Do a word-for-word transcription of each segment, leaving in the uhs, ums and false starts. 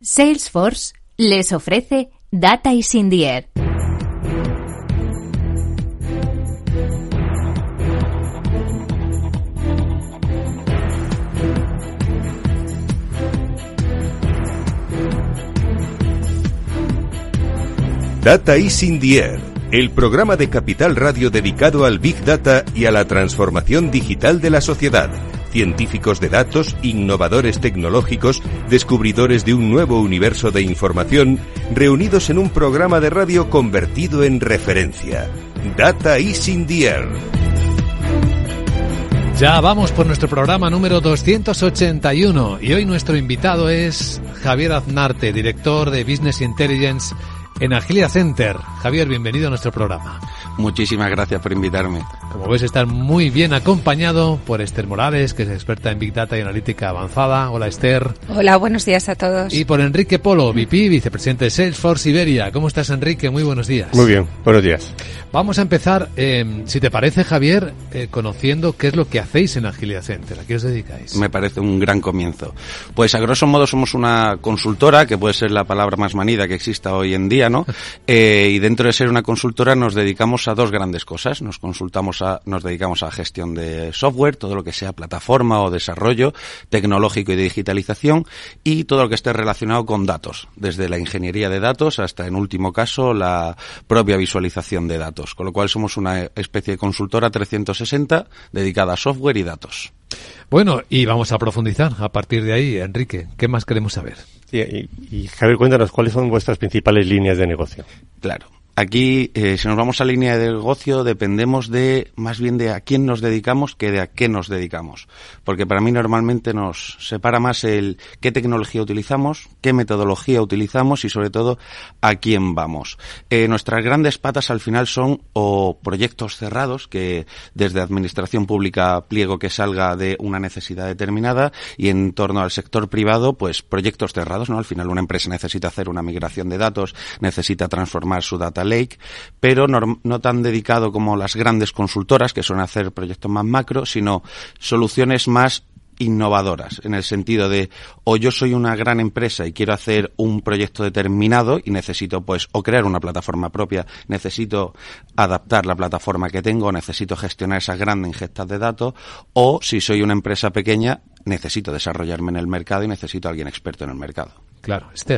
Salesforce les ofrece Data is in the Air. Data is in the Air, el programa de Capital Radio dedicado al Big Data y a la transformación digital de la sociedad. Científicos de datos, innovadores tecnológicos, descubridores de un nuevo universo de información, reunidos en un programa de radio convertido en referencia. Data is in the Air. Ya vamos por nuestro programa número doscientos ochenta y uno y hoy nuestro invitado es Javier Aznarte, director de Business Intelligence en Agilia Center. Javier, bienvenido a nuestro programa. Muchísimas gracias por invitarme. Como ves, estar muy bien acompañado por Esther Morales, que es experta en Big Data y Analítica Avanzada. Hola, Esther. Hola, buenos días a todos. Y por Enrique Polo, V P, vicepresidente de Salesforce Iberia. ¿Cómo estás, Enrique? Muy buenos días. Muy bien, buenos días. Vamos a empezar, eh, si te parece, Javier, eh, conociendo qué es lo que hacéis en Agilia Center. ¿A qué os dedicáis? Me parece un gran comienzo. Pues a grosso modo somos una consultora, que puede ser la palabra más manida que exista hoy en día, ¿no? Eh, y dentro de ser una consultora nos dedicamos a dos grandes cosas. Nos consultamos a, nos dedicamos a gestión de software, todo lo que sea plataforma o desarrollo tecnológico y de digitalización, y todo lo que esté relacionado con datos, desde la ingeniería de datos hasta, en último caso, la propia visualización de datos. Con lo cual somos una especie de consultora trescientos sesenta dedicada a software y datos. Bueno, y vamos a profundizar a partir de ahí, Enrique. ¿Qué más queremos saber? Y, y, y Javier, cuéntanos, ¿cuáles son vuestras principales líneas de negocio? Claro. Aquí, eh, si nos vamos a línea de negocio, dependemos de, más bien de a quién nos dedicamos que de a qué nos dedicamos. Porque para mí normalmente nos separa más el qué tecnología utilizamos, qué metodología utilizamos y sobre todo a quién vamos. Eh, nuestras grandes patas al final son o proyectos cerrados, que desde administración pública pliego que salga de una necesidad determinada, y en torno al sector privado, pues proyectos cerrados, ¿no? Al final una empresa necesita hacer una migración de datos, necesita transformar su data lake, pero no, no tan dedicado como las grandes consultoras que suelen hacer proyectos más macro, sino soluciones más innovadoras, en el sentido de, o yo soy una gran empresa y quiero hacer un proyecto determinado y necesito pues o crear una plataforma propia, necesito adaptar la plataforma que tengo, necesito gestionar esas grandes ingestas de datos, o si soy una empresa pequeña, necesito desarrollarme en el mercado y necesito a alguien experto en el mercado. Claro, Esther.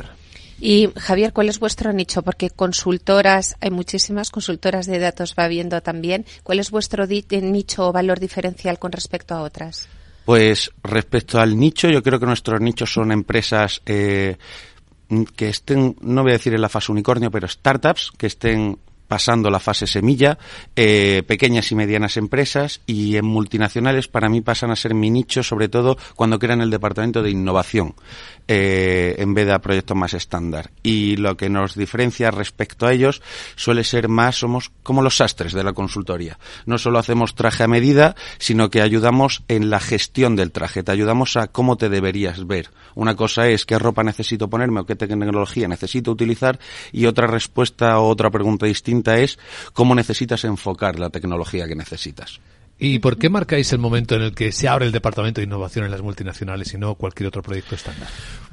Y Javier, ¿cuál es vuestro nicho? Porque consultoras, hay muchísimas consultoras de datos, va viendo también. ¿Cuál es vuestro di- nicho o valor diferencial con respecto a otras? Pues respecto al nicho, yo creo que nuestros nichos son empresas eh, que estén, no voy a decir en la fase unicornio, pero startups que estén pasando la fase semilla, eh, pequeñas y medianas empresas, y en multinacionales para mí pasan a ser mi nicho, sobre todo cuando crean el departamento de innovación, eh, en vez de a proyectos más estándar. Y lo que nos diferencia respecto a ellos suele ser más, somos como los sastres de la consultoría. No solo hacemos traje a medida, sino que ayudamos en la gestión del traje, te ayudamos a cómo te deberías ver. Una cosa es qué ropa necesito ponerme o qué tecnología necesito utilizar, y otra respuesta o otra pregunta distinta es cómo necesitas enfocar la tecnología que necesitas. ¿Y por qué marcáis el momento en el que se abre el departamento de innovación en las multinacionales y no cualquier otro proyecto estándar?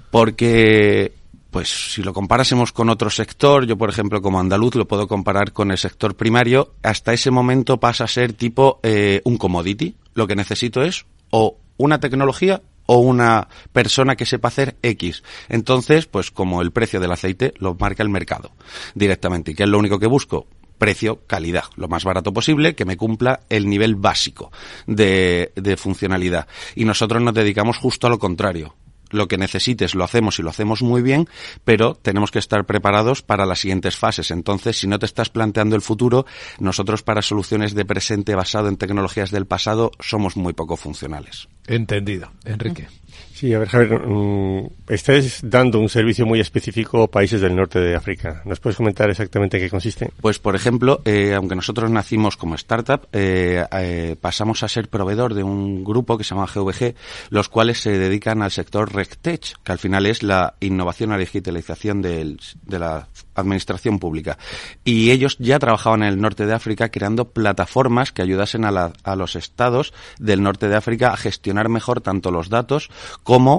Porque, pues, si lo comparásemos con otro sector, yo, por ejemplo, como andaluz, lo puedo comparar con el sector primario, hasta ese momento pasa a ser tipo eh, un commodity. Lo que necesito es o una tecnología o una persona que sepa hacer X. Entonces, pues como el precio del aceite lo marca el mercado directamente. ¿Y qué es lo único que busco? Precio, calidad, lo más barato posible, que me cumpla el nivel básico de, de funcionalidad. Y nosotros nos dedicamos justo a lo contrario. Lo que necesites lo hacemos y lo hacemos muy bien, pero tenemos que estar preparados para las siguientes fases. Entonces, si no te estás planteando el futuro, nosotros para soluciones de presente basado en tecnologías del pasado somos muy poco funcionales. Entendido. Enrique. Sí, a ver, Javier, um, estáis dando un servicio muy específico a países del norte de África. ¿Nos puedes comentar exactamente en qué consiste? Pues, por ejemplo, eh, aunque nosotros nacimos como startup, eh, eh, pasamos a ser proveedor de un grupo que se llama G V G, los cuales se dedican al sector RegTech, que al final es la innovación a la digitalización del, de la administración pública. Y ellos ya trabajaban en el norte de África creando plataformas que ayudasen a, la, a los estados del norte de África a gestionar mejor tanto los datos como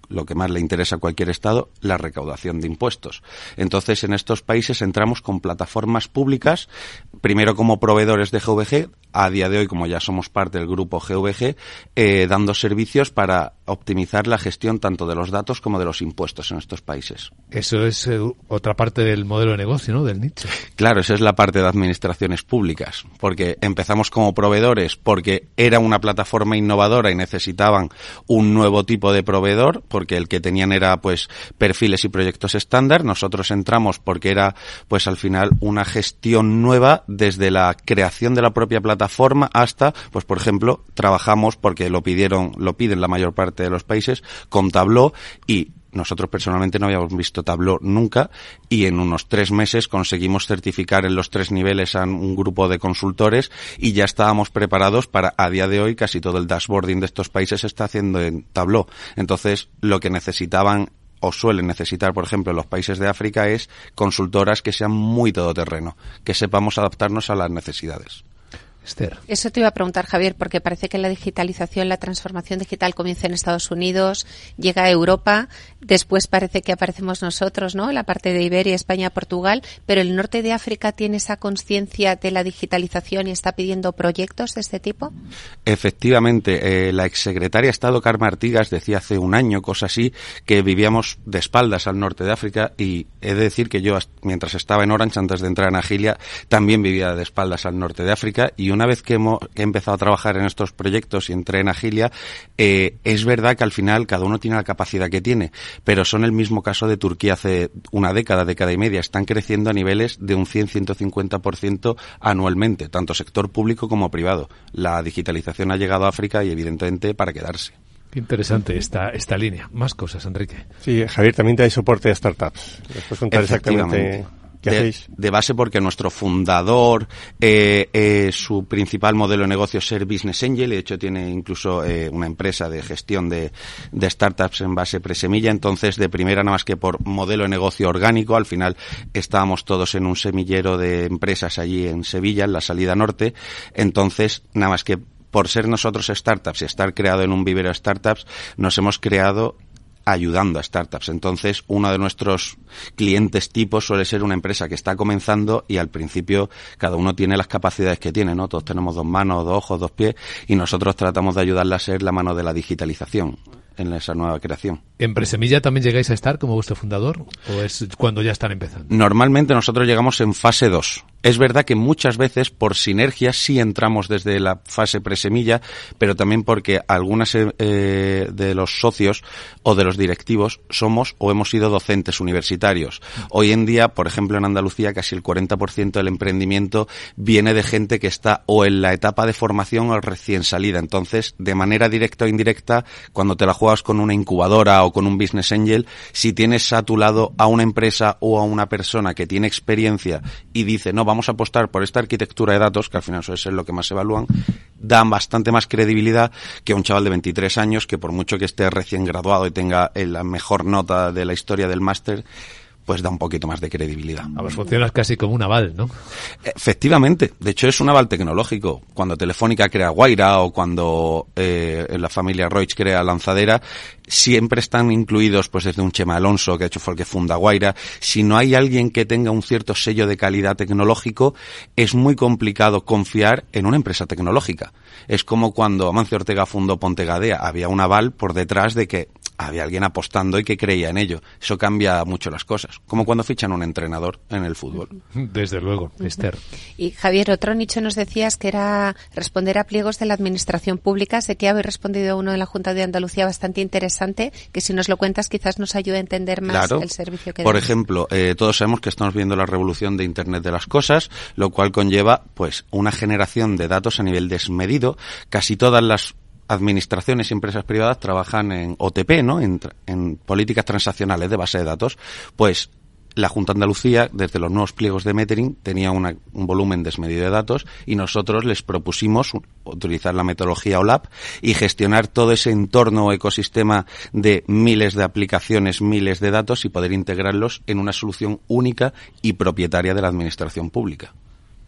lo que más le interesa a cualquier Estado, la recaudación de impuestos. Entonces, en estos países entramos con plataformas públicas, primero como proveedores de G V G, a día de hoy, como ya somos parte del grupo G V G, eh, dando servicios para optimizar la gestión tanto de los datos como de los impuestos en estos países. Eso es eh, otra parte del modelo de negocio, ¿no?, del nicho. Claro, esa es la parte de administraciones públicas, porque empezamos como proveedores porque era una plataforma innovadora y necesitaban un nuevo tipo de proveedor, porque el que tenían era pues perfiles y proyectos estándar. Nosotros entramos porque era pues al final una gestión nueva desde la creación de la propia plataforma hasta, pues por ejemplo, trabajamos porque lo pidieron, lo piden la mayor parte de los países con Tableau, y nosotros personalmente no habíamos visto Tableau nunca, y en unos tres meses conseguimos certificar en los tres niveles a un grupo de consultores y ya estábamos preparados para, a día de hoy, casi todo el dashboarding de estos países se está haciendo en Tableau. Entonces, lo que necesitaban o suelen necesitar, por ejemplo, en los países de África es consultoras que sean muy todoterreno, que sepamos adaptarnos a las necesidades. Esther. Eso te iba a preguntar, Javier, porque parece que la digitalización, la transformación digital comienza en Estados Unidos, llega a Europa, después parece que aparecemos nosotros, ¿no?, la parte de Iberia, España, Portugal, pero el norte de África tiene esa conciencia de la digitalización y está pidiendo proyectos de este tipo. Efectivamente, eh, la exsecretaria de Estado Carme Artigas decía hace un año, cosa así, que vivíamos de espaldas al norte de África, y he de decir que yo, mientras estaba en Orange, antes de entrar en Agilia, también vivía de espaldas al norte de África, y una vez que, hemos, que he empezado a trabajar en estos proyectos y entré en Agilia, eh, es verdad que al final cada uno tiene la capacidad que tiene, pero son el mismo caso de Turquía hace una década, década y media. Están creciendo a niveles de un cien a ciento cincuenta por ciento anualmente, tanto sector público como privado. La digitalización ha llegado a África y evidentemente para quedarse. Qué interesante esta, esta línea. Más cosas, Enrique. Sí, Javier, también da soporte a startups. ¿Les puedes contar exactamente qué de, hacéis? De base, porque nuestro fundador, eh, eh, su principal modelo de negocio es ser Business Angel, y de hecho tiene incluso eh, una empresa de gestión de, de startups en base presemilla. Entonces, de primera, nada más que por modelo de negocio orgánico, al final estábamos todos en un semillero de empresas allí en Sevilla, en la salida norte. Entonces, nada más que por ser nosotros startups y estar creado en un vivero de startups, nos hemos creado ayudando a startups. Entonces, uno de nuestros clientes tipos suele ser una empresa que está comenzando y al principio cada uno tiene las capacidades que tiene, ¿no? Todos tenemos dos manos, dos ojos, dos pies, y nosotros tratamos de ayudarle a ser la mano de la digitalización en esa nueva creación. ¿En Presemilla también llegáis a estar como vuestro fundador o es cuando ya están empezando? Normalmente nosotros llegamos en fase dos. Es verdad que muchas veces por sinergia sí entramos desde la fase presemilla, pero también porque algunas eh, de los socios o de los directivos somos o hemos sido docentes universitarios. Hoy en día, por ejemplo, en Andalucía casi el cuarenta por ciento del emprendimiento viene de gente que está o en la etapa de formación o recién salida. Entonces, de manera directa o indirecta, cuando te la juegas con una incubadora o con un business angel, si tienes a tu lado a una empresa o a una persona que tiene experiencia y dice, no, vamos a apostar por esta arquitectura de datos, que al final suele ser lo que más evalúan, dan bastante más credibilidad que un chaval de veintitrés años que por mucho que esté recién graduado y tenga la mejor nota de la historia del máster, pues da un poquito más de credibilidad. A ver, funciona casi como un aval, ¿no? Efectivamente. De hecho, es un aval tecnológico. Cuando Telefónica crea Guaira o cuando eh, la familia Roig crea Lanzadera, siempre están incluidos, pues desde un Chema Alonso, que de hecho fue el que funda Guaira. Si no hay alguien que tenga un cierto sello de calidad tecnológico, es muy complicado confiar en una empresa tecnológica. Es como cuando Amancio Ortega fundó Pontegadea. Había un aval por detrás de que había alguien apostando y que creía en ello. Eso cambia mucho las cosas. Como cuando fichan un entrenador en el fútbol. Desde luego, Esther. Y Javier, otro nicho nos decías que era responder a pliegos de la administración pública. Sé que habéis respondido a uno de la Junta de Andalucía bastante interesante, que si nos lo cuentas quizás nos ayude a entender más claro. el servicio que Por damos. ejemplo, eh, todos sabemos que estamos viendo la revolución de Internet de las cosas, lo cual conlleva pues una generación de datos a nivel desmedido. Casi todas las administraciones y empresas privadas trabajan en O T P, ¿no? En, en políticas transaccionales de base de datos. Pues la Junta de Andalucía, desde los nuevos pliegos de metering, tenía una, un volumen desmedido de datos y nosotros les propusimos utilizar la metodología O L A P y gestionar todo ese entorno o ecosistema de miles de aplicaciones, miles de datos y poder integrarlos en una solución única y propietaria de la administración pública.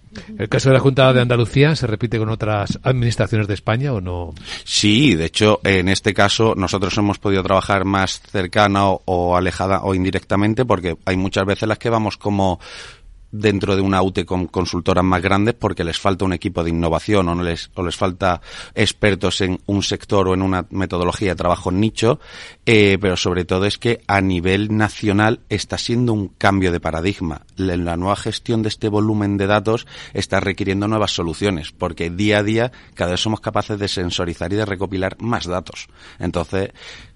¿El caso de la Junta de Andalucía se repite con otras administraciones de España o no? Sí, de hecho, en este caso nosotros hemos podido trabajar más cercana o, o alejada o indirectamente, porque hay muchas veces las que vamos como dentro de una U T E con consultoras más grandes porque les falta un equipo de innovación o no les o les falta expertos en un sector o en una metodología de trabajo nicho, eh, pero sobre todo es que a nivel nacional está siendo un cambio de paradigma. La, la nueva gestión de este volumen de datos está requiriendo nuevas soluciones porque día a día cada vez somos capaces de sensorizar y de recopilar más datos. Entonces,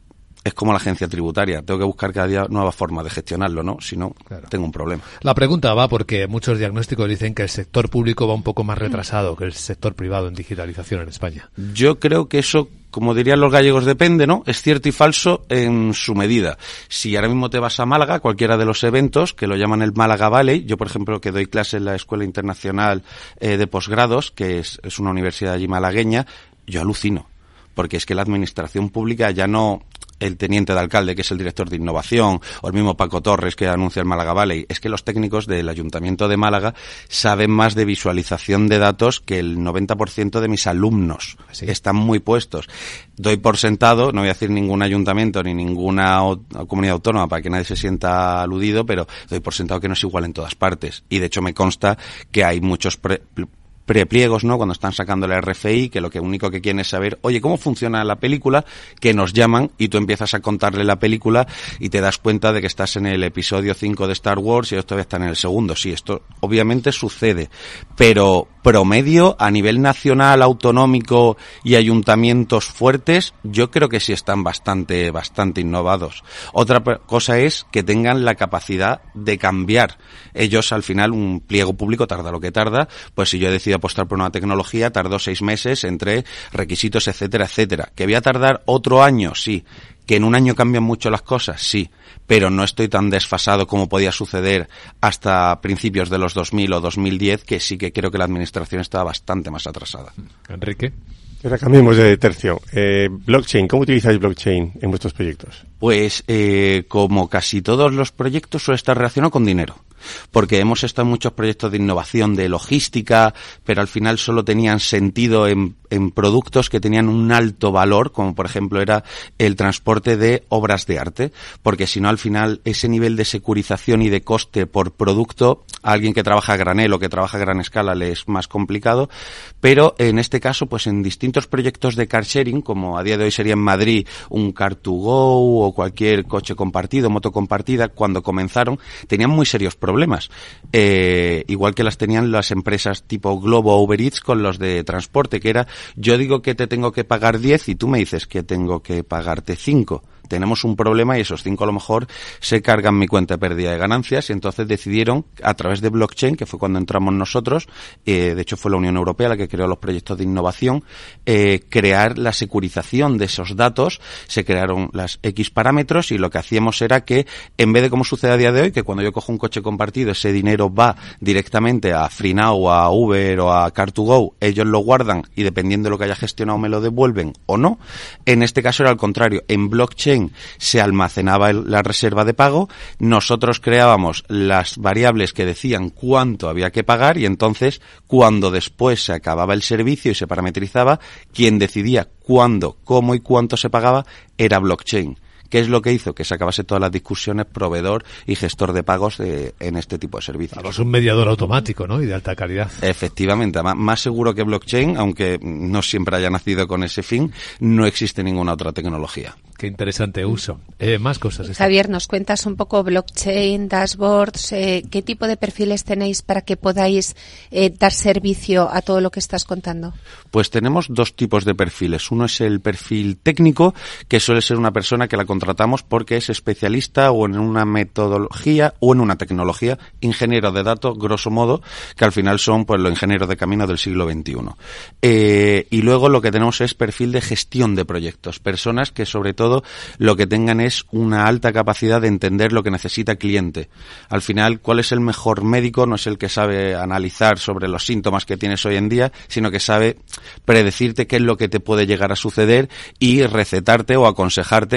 es como la agencia tributaria, tengo que buscar cada día nuevas formas de gestionarlo, ¿no? Si no, claro, tengo un problema. La pregunta va porque muchos diagnósticos dicen que el sector público va un poco más retrasado que el sector privado en digitalización en España. Yo creo que eso, como dirían los gallegos, depende, ¿no? Es cierto y falso en su medida. Si ahora mismo te vas a Málaga, cualquiera de los eventos, que lo llaman el Málaga Valley, yo por ejemplo que doy clase en la Escuela Internacional eh, de Posgrados, que es, es una universidad allí malagueña, yo alucino, porque es que la administración pública ya no el teniente de alcalde, que es el director de innovación, o el mismo Paco Torres, que anuncia el Málaga Valley, es que los técnicos del Ayuntamiento de Málaga saben más de visualización de datos que el noventa por ciento de mis alumnos. ¿Sí? Están muy puestos. Doy por sentado, no voy a decir ningún ayuntamiento ni ninguna comunidad autónoma para que nadie se sienta aludido, pero doy por sentado que no es igual en todas partes. Y de hecho me consta que hay muchos pre prepliegos, ¿no? Cuando están sacando la R F I, que lo que único que quieren es saber, oye, ¿cómo funciona la película? Que nos llaman y tú empiezas a contarle la película y te das cuenta de que estás en el episodio cinco de Star Wars y ellos todavía están en el segundo. Sí, esto obviamente sucede, pero promedio a nivel nacional, autonómico y ayuntamientos fuertes, yo creo que sí están bastante, bastante innovados. Otra cosa es que tengan la capacidad de cambiar. Ellos, al final, un pliego público tarda lo que tarda, pues si yo decido apostar por una tecnología, tardó seis meses entre requisitos, etcétera, etcétera. ¿Que voy a tardar otro año? Sí. ¿Que en un año cambian mucho las cosas? Sí. Pero no estoy tan desfasado como podía suceder hasta principios de los dos mil o dos mil diez, que sí que creo que la administración estaba bastante más atrasada. Enrique. Ahora cambiemos de tercio. Eh, blockchain, ¿cómo utilizáis blockchain en vuestros proyectos? Pues, eh, como casi todos los proyectos, suele estar relacionado con dinero. Porque hemos estado en muchos proyectos de innovación, de logística, pero al final solo tenían sentido en, en productos que tenían un alto valor, como por ejemplo era el transporte de obras de arte, porque si no al final ese nivel de securización y de coste por producto, a alguien que trabaja a granel o que trabaja a gran escala le es más complicado, pero en este caso pues en distintos proyectos de car sharing, como a día de hoy sería en Madrid un car to go o cualquier coche compartido, moto compartida, cuando comenzaron tenían muy serios problemas. problemas, eh, igual que las tenían las empresas tipo Globo o Uber Eats con los de transporte, que era, yo digo que te tengo que pagar diez y tú me dices que tengo que pagarte cinco. Tenemos un problema y esos cinco a lo mejor se cargan mi cuenta de pérdida de ganancias, y entonces decidieron a través de blockchain, que fue cuando entramos nosotros, eh, de hecho fue la Unión Europea la que creó los proyectos de innovación, eh, crear la securización de esos datos. Se crearon las X parámetros y lo que hacíamos era que, en vez de como sucede a día de hoy, que cuando yo cojo un coche compartido ese dinero va directamente a FreeNow, a Uber o a car to go, ellos lo guardan y dependiendo de lo que haya gestionado me lo devuelven o no. En este caso era al contrario, en blockchain se almacenaba el, la reserva de pago, nosotros creábamos las variables que decían cuánto había que pagar y entonces cuando después se acababa el servicio y se parametrizaba, quien decidía cuándo, cómo y cuánto se pagaba era blockchain. ¿Qué es lo que hizo? Que se acabase todas las discusiones proveedor y gestor de pagos de, en este tipo de servicios. Claro, es un mediador automático, ¿no? Y de alta calidad. Efectivamente, más, más seguro que blockchain, aunque no siempre haya nacido con ese fin, no existe ninguna otra tecnología. Qué interesante uso. Eh, más cosas. Esta. Javier, ¿nos cuentas un poco blockchain, dashboards? Eh, ¿Qué tipo de perfiles tenéis para que podáis eh, dar servicio a todo lo que estás contando? Pues tenemos dos tipos de perfiles. Uno es el perfil técnico, que suele ser una persona que la contratamos porque es especialista o en una metodología o en una tecnología, ingeniero de datos, grosso modo, que al final son pues los ingenieros de camino del siglo veintiuno. Eh, y luego lo que tenemos es perfil de gestión de proyectos, personas que sobre todo lo que tengan es una alta capacidad de entender lo que necesita el cliente. Al final, ¿cuál es el mejor médico? No es el que sabe analizar sobre los síntomas que tienes hoy en día, sino que sabe predecirte qué es lo que te puede llegar a suceder y recetarte o aconsejarte que cambies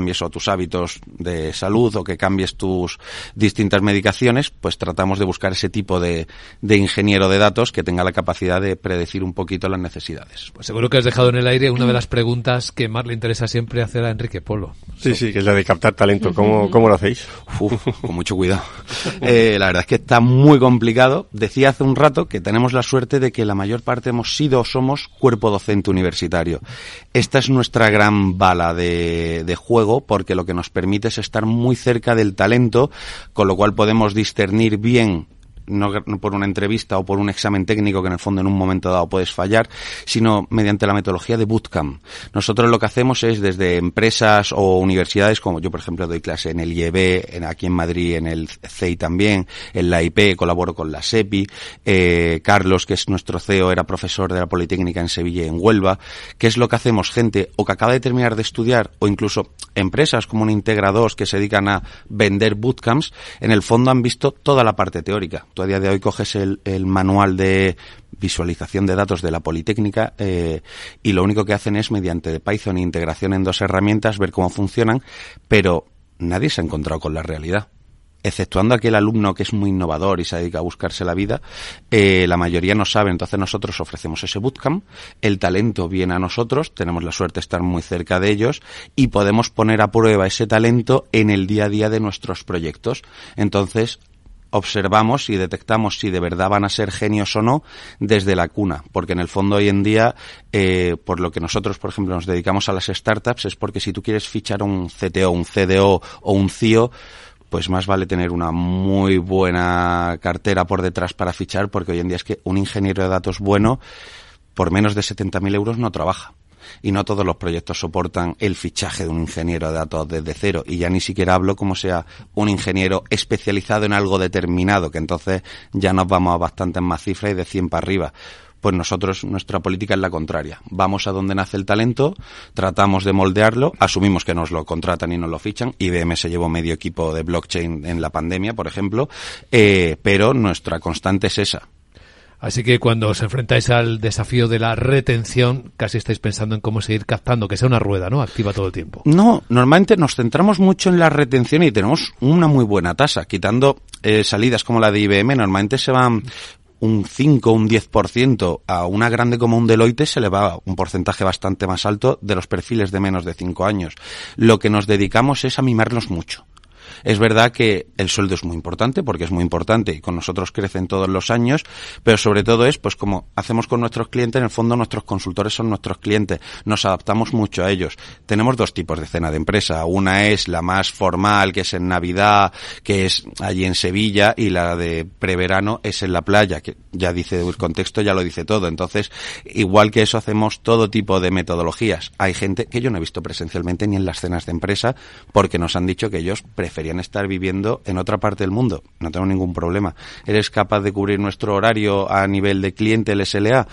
cambies o tus hábitos de salud o que cambies tus distintas medicaciones, pues tratamos de buscar ese tipo de, de ingeniero de datos que tenga la capacidad de predecir un poquito las necesidades. Pues seguro que has dejado en el aire una de las preguntas que más le interesa siempre hacer a Enrique Polo. Sí, sí, que es la de captar talento. ¿Cómo, cómo lo hacéis? Uf, con mucho cuidado. Eh, la verdad es que está muy complicado. Decía hace un rato que tenemos la suerte de que la mayor parte hemos sido o somos cuerpo docente universitario. Esta es nuestra gran bala de, de juego, porque lo que nos permite es estar muy cerca del talento, con lo cual podemos discernir bien, no por una entrevista o por un examen técnico que en el fondo en un momento dado puedes fallar, sino mediante la metodología de bootcamp. Nosotros lo que hacemos es desde empresas o universidades, como yo por ejemplo doy clase en el I E B, en, aquí en Madrid en el C E I también, en la I P, colaboro con la SEPI, eh, Carlos, que es nuestro C E O, era profesor de la Politécnica en Sevilla y en Huelva. ¿Qué es lo que hacemos? Gente o que acaba de terminar de estudiar o incluso empresas como un Integra dos que se dedican a vender bootcamps, en el fondo han visto toda la parte teórica. Tú a día de hoy coges el, el manual de visualización de datos de la Politécnica eh, y lo único que hacen es mediante Python e integración en dos herramientas ver cómo funcionan, pero nadie se ha encontrado con la realidad. Exceptuando aquel alumno que es muy innovador y se dedica a buscarse la vida, eh, la mayoría no sabe. Entonces nosotros ofrecemos ese bootcamp, el talento viene a nosotros, tenemos la suerte de estar muy cerca de ellos y podemos poner a prueba ese talento en el día a día de nuestros proyectos. Entonces observamos y detectamos si de verdad van a ser genios o no desde la cuna, porque en el fondo hoy en día, eh, por lo que nosotros, por ejemplo, nos dedicamos a las startups, es porque si tú quieres fichar un C T O, un C D O o un C I O, pues más vale tener una muy buena cartera por detrás para fichar, porque hoy en día es que un ingeniero de datos bueno, por menos de setenta mil euros no trabaja. Y no todos los proyectos soportan el fichaje de un ingeniero de datos desde cero. Y ya ni siquiera hablo como sea un ingeniero especializado en algo determinado, que entonces ya nos vamos a bastantes más cifras y de cien para arriba. Pues nosotros, nuestra política es la contraria. Vamos a donde nace el talento, tratamos de moldearlo, asumimos que nos lo contratan y nos lo fichan. I B M se llevó medio equipo de blockchain en la pandemia, por ejemplo, eh, pero nuestra constante es esa. Así que cuando os enfrentáis al desafío de la retención, casi estáis pensando en cómo seguir captando, que sea una rueda, ¿no? Activa todo el tiempo. No, normalmente nos centramos mucho en la retención y tenemos una muy buena tasa. Quitando eh, salidas como la de I B M, normalmente se van un cinco, un diez por ciento. A una grande como un Deloitte se le va un porcentaje bastante más alto de los perfiles de menos de cinco años. Lo que nos dedicamos es a mimarlos mucho. Es verdad que el sueldo es muy importante, porque es muy importante y con nosotros crecen todos los años, pero sobre todo es, pues como hacemos con nuestros clientes, en el fondo nuestros consultores son nuestros clientes, nos adaptamos mucho a ellos. Tenemos dos tipos de cena de empresa, una es la más formal, que es en Navidad, que es allí en Sevilla, y la de preverano es en la playa, que ya dice, el contexto ya lo dice todo. Entonces, igual que eso, hacemos todo tipo de metodologías. Hay gente que yo no he visto presencialmente ni en las cenas de empresa, porque nos han dicho que ellos preferían estar viviendo en otra parte del mundo. No tengo ningún problema. ¿Eres capaz de cubrir nuestro horario a nivel de cliente, el S L A?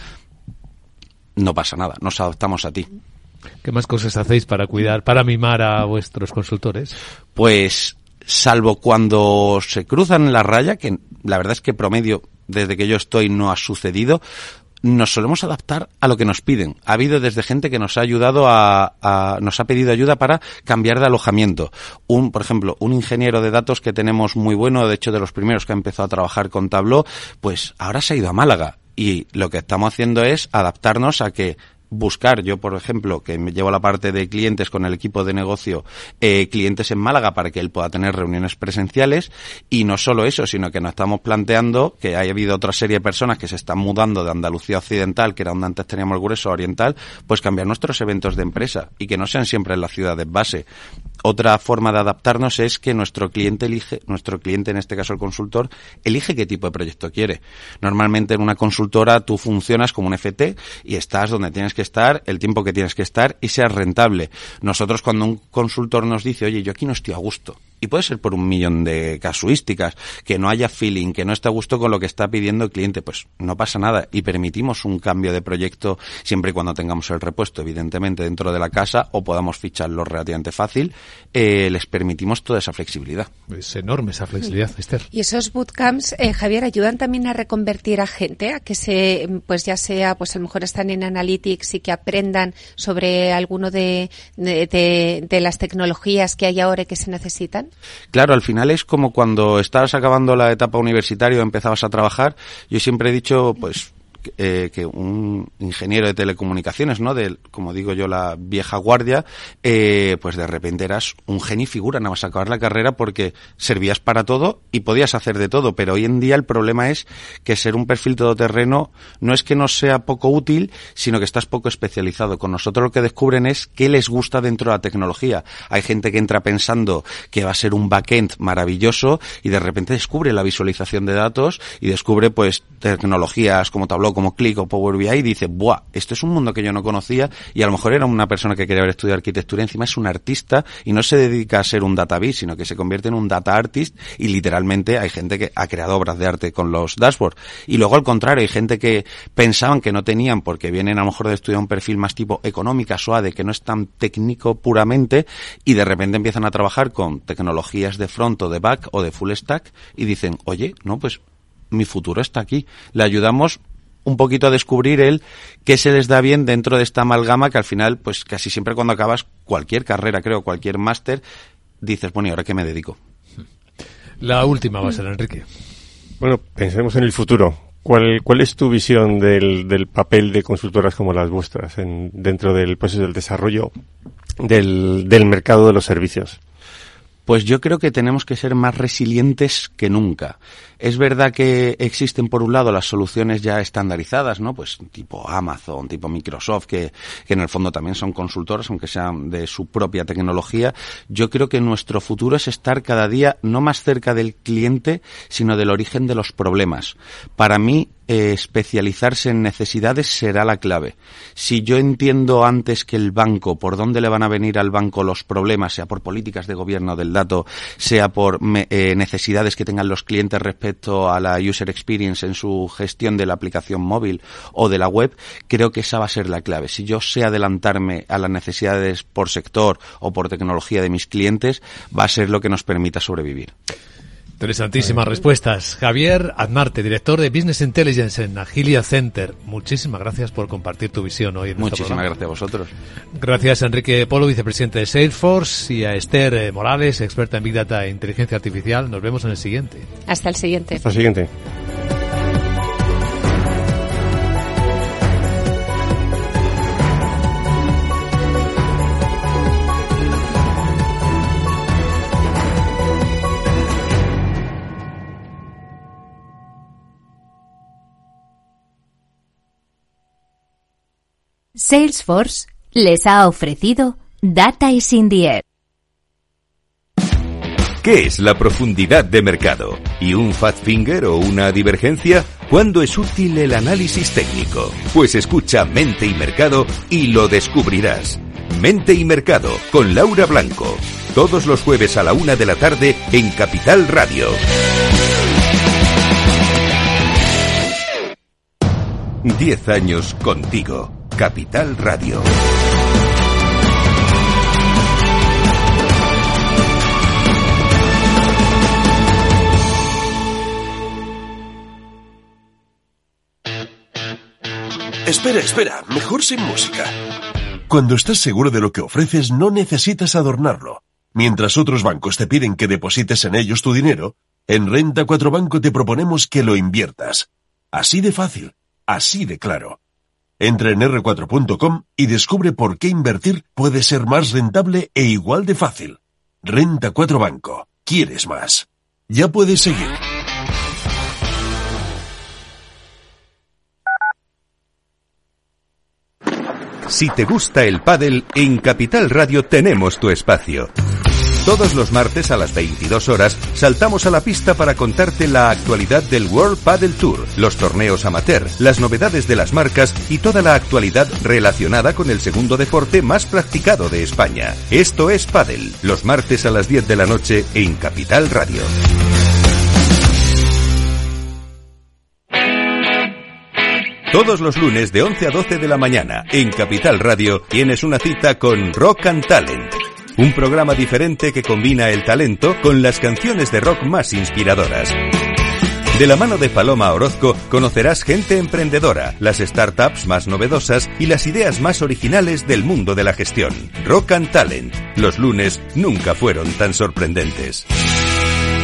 No pasa nada, nos adaptamos a ti. ¿Qué más cosas hacéis para cuidar, para mimar a vuestros consultores? Pues, salvo cuando se cruzan la raya, que la verdad es que promedio, desde que yo estoy, no ha sucedido, nos solemos adaptar a lo que nos piden. Ha habido desde gente que nos ha ayudado a, a nos ha pedido ayuda para cambiar de alojamiento. Un, por ejemplo, un ingeniero de datos que tenemos muy bueno, de hecho de los primeros que ha empezado a trabajar con Tableau, pues ahora se ha ido a Málaga. Y lo que estamos haciendo es adaptarnos a que buscar, yo por ejemplo, que me llevo la parte de clientes con el equipo de negocio, eh, clientes en Málaga para que él pueda tener reuniones presenciales, y no solo eso, sino que nos estamos planteando que haya habido otra serie de personas que se están mudando de Andalucía Occidental, que era donde antes teníamos el grueso oriental, pues cambiar nuestros eventos de empresa y que no sean siempre en las ciudades base. Otra forma de adaptarnos es que nuestro cliente elige, nuestro cliente, en este caso el consultor, elige qué tipo de proyecto quiere. Normalmente en una consultora tú funcionas como un F T y estás donde tienes que estar, el tiempo que tienes que estar y seas rentable. Nosotros, cuando un consultor nos dice, oye, yo aquí no estoy a gusto Y puede ser por un millón de casuísticas, que no haya feeling, que no esté a gusto con lo que está pidiendo el cliente, pues no pasa nada y permitimos un cambio de proyecto siempre y cuando tengamos el repuesto, evidentemente, dentro de la casa o podamos ficharlo relativamente fácil, eh, les permitimos toda esa flexibilidad. Es enorme esa flexibilidad, sí. Esther. Y esos bootcamps, eh, Javier, ayudan también a reconvertir a gente, a que se, pues ya sea, pues a lo mejor están en Analytics y que aprendan sobre alguno de, de, de, de las tecnologías que hay ahora y que se necesitan. Claro, al final es como cuando estabas acabando la etapa universitaria o empezabas a trabajar. Yo siempre he dicho, pues, eh, que un ingeniero de telecomunicaciones, ¿no? De, como digo yo, la vieja guardia, eh, pues de repente eras un genio y figura, nada más acabar la carrera porque servías para todo y podías hacer de todo, pero hoy en día el problema es que ser un perfil todoterreno no es que no sea poco útil, sino que estás poco especializado. Con nosotros lo que descubren es qué les gusta dentro de la tecnología. Hay gente que entra pensando que va a ser un backend maravilloso y de repente descubre la visualización de datos y descubre pues tecnologías como Tableau, como Qlik o Power B I y dice, ¡buah! Esto es un mundo que yo no conocía, y a lo mejor era una persona que quería haber estudiado arquitectura, encima es un artista y no se dedica a ser un database, sino que se convierte en un data artist, y literalmente hay gente que ha creado obras de arte con los dashboards. Y luego al contrario, hay gente que pensaban que no tenían porque vienen a lo mejor de estudiar un perfil más tipo económica, suave, que no es tan técnico puramente, y de repente empiezan a trabajar con tecnologías de front o de back o de full stack y dicen, oye, no, pues mi futuro está aquí. Le ayudamos un poquito a descubrir el qué se les da bien dentro de esta amalgama que al final, pues casi siempre cuando acabas cualquier carrera, creo, cualquier máster, dices, bueno, ¿y ahora qué me dedico? La última va a ser, Enrique. Bueno, pensemos en el futuro. ¿Cuál, cuál es tu visión del, del papel de consultoras como las vuestras en, dentro del proceso del desarrollo del, del mercado de los servicios? Pues yo creo que tenemos que ser más resilientes que nunca. Es verdad que existen por un lado las soluciones ya estandarizadas, ¿no? Pues tipo Amazon, tipo Microsoft, que, que en el fondo también son consultoras, aunque sean de su propia tecnología. Yo creo que nuestro futuro es estar cada día no más cerca del cliente, sino del origen de los problemas. Para mí, eh, especializarse en necesidades será la clave. Si yo entiendo antes que el banco, por dónde le van a venir al banco los problemas, sea por políticas de gobierno del dato, sea por me, eh, necesidades que tengan los clientes respecto a la user experience en su gestión de la aplicación móvil o de la web, creo que esa va a ser la clave. Si yo sé adelantarme a las necesidades por sector o por tecnología de mis clientes, va a ser lo que nos permita sobrevivir. Interesantísimas respuestas. Javier Aznarte, director de Business Intelligence en Agilia Center. Muchísimas gracias por compartir tu visión hoy en nuestro programa. Muchísimas gracias a vosotros. Gracias a Enrique Polo, vicepresidente de Salesforce, y a Esther Morales, experta en Big Data e Inteligencia Artificial. Nos vemos en el siguiente. Hasta el siguiente. Hasta el siguiente. Salesforce les ha ofrecido Data is in the Air. ¿Qué es la profundidad de mercado? ¿Y un fat finger o una divergencia? ¿Cuándo es útil el análisis técnico? Pues escucha Mente y Mercado y lo descubrirás. Mente y Mercado con Laura Blanco. Todos los jueves a la una de la tarde en Capital Radio. Diez años contigo. Capital Radio. Espera, espera, mejor sin música. Cuando estás seguro de lo que ofreces, no necesitas adornarlo. Mientras otros bancos te piden que deposites en ellos tu dinero, en Renta cuatro Banco te proponemos que lo inviertas. Así de fácil, así de claro. Entra en erre cuatro punto com y descubre por qué invertir puede ser más rentable e igual de fácil. Renta cuatro Banco. ¿Quieres más? Ya puedes seguir. Si te gusta el pádel, en Capital Radio tenemos tu espacio. Todos los martes a las veintidós horas saltamos a la pista para contarte la actualidad del World Padel Tour, los torneos amateur, las novedades de las marcas y toda la actualidad relacionada con el segundo deporte más practicado de España. Esto es Padel, los martes a las diez de la noche en Capital Radio. Todos los lunes de once a doce de la mañana en Capital Radio tienes una cita con Rock and Talent. Un programa diferente que combina el talento con las canciones de rock más inspiradoras. De la mano de Paloma Orozco conocerás gente emprendedora, las startups más novedosas y las ideas más originales del mundo de la gestión. Rock and Talent. Los lunes nunca fueron tan sorprendentes.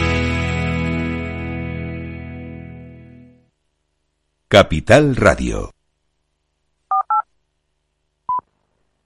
Capital Radio.